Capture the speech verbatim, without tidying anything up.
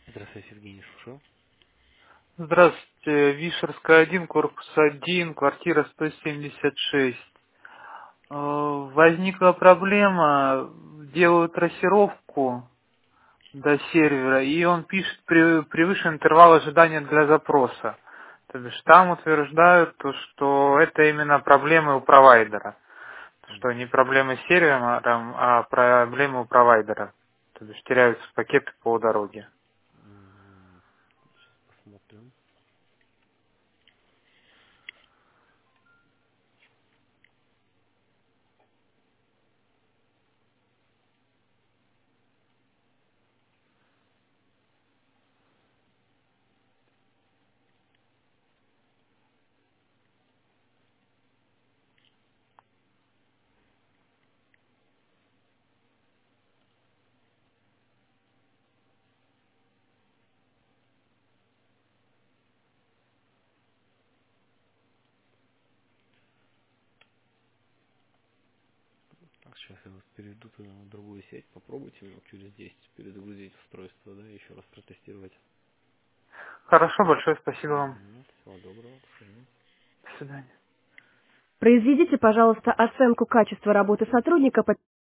Здравствуйте, Евгений, слушаю. Здравствуйте, Вишерская один, корпус один, квартира сто семьдесят шесть. Э, Возникла проблема, делаю трассировку до сервера, и он пишет «Пре- превышен интервал ожидания для запроса». То бишь там утверждают, то, что это именно проблемы у провайдера. Что не проблемы с сервером, а, там, а проблемы у провайдера. То бишь теряются пакеты по дороге. М, Сейчас посмотрим. Так, сейчас я вас переведу туда на другую сеть. Попробуйте минут через десять перезагрузить устройство, да, и еще раз протестировать. Хорошо, большое спасибо вам. Угу. Всего доброго, до свидания. До свидания. Произведите, пожалуйста, оценку качества работы сотрудника по